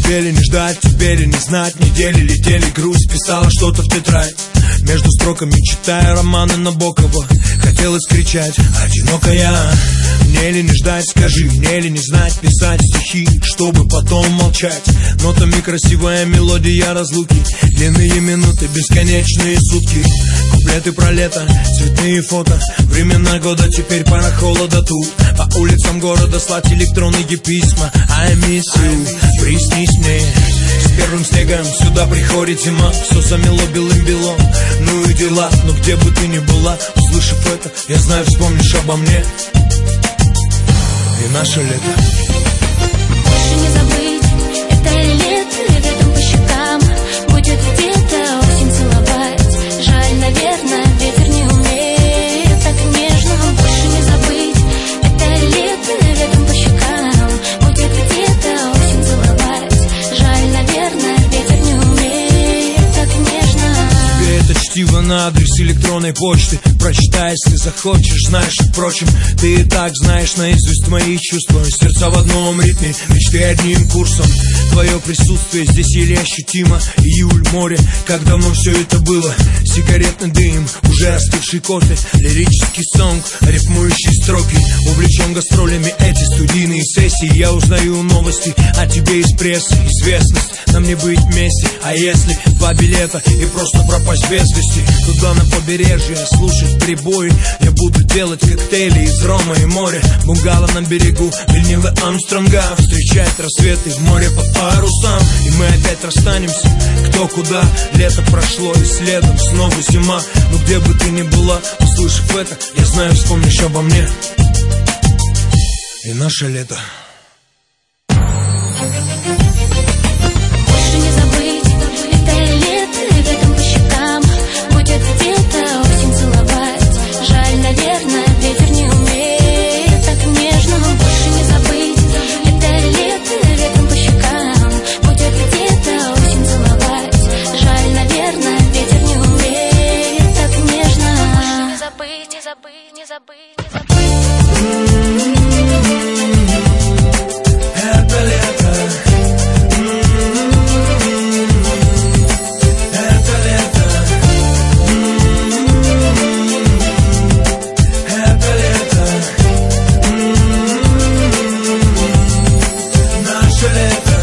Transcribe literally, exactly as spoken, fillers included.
успели не ждать, теперь и не знать. Недели летели, грусть писала что-то в тетрадь. Между строками читая романы Набокова, хотелось кричать: одинокая. Мне ли не ждать, скажи, мне ли не знать писать стихи, чтобы потом молчать. Нотами красивая мелодия разлуки, длинные минуты, бесконечные сутки. Куплеты про лето, цветные фото, времена года, теперь пора холода тут. По улицам города слать электронные письма. I miss you, приснись мне. С первым снегом сюда приходит зима, все замело белым-белом. Ну и дела, но где бы ты ни была, услышав это, я знаю, вспомнишь обо мне. И наше лето. Больше не забыть, это лето, ветром по щекам будет где-то осень целовать. Жаль, наверное, ветер не умеет так нежно. Больше не забыть, это лето, ветром по щекам будет где-то осень целовать. Жаль, наверное, ветер не умеет так нежно. Тебе это чтиво на адрес электронной почты прочитай, если захочешь, знаешь, впрочем, ты и так знаешь наизусть мои чувства. Сердца в одном ритме, мечты одним курсом. Твое присутствие здесь еле ощутимо. Июль, море, как давно все это было. Сигаретный дым, уже остывший кофе, лирический сонг, рифмующие строки. Увлечен гастролями эти студийные сессии. Я узнаю новости о тебе из прессы. Известность, нам не быть вместе. А если два билета и просто пропасть без вести? Туда на побережье, слушать прибои. Я буду делать коктейли из рома и моря. Бунгало на берегу Вильнюва Армстронга. Встречать рассветы в море по парусам. И мы опять расстанемся, кто куда. Лето прошло и следом снова зима. Но где бы ты ни была, услышав это, я знаю, вспомнишь обо мне. И наше лето. Больше не забыть, это лето, ветром по щекам будет где-то осень целовать. Жаль, наверное, ветер не умеет так нежно. Больше не забыть, это лето, ветром по щекам будет где-то осень целовать. Жаль, наверное, ветер не умеет так нежно. Больше не забыть, не забыть, не забыть, не забыть. Это лето. Это лето. Это лето. Наше лето.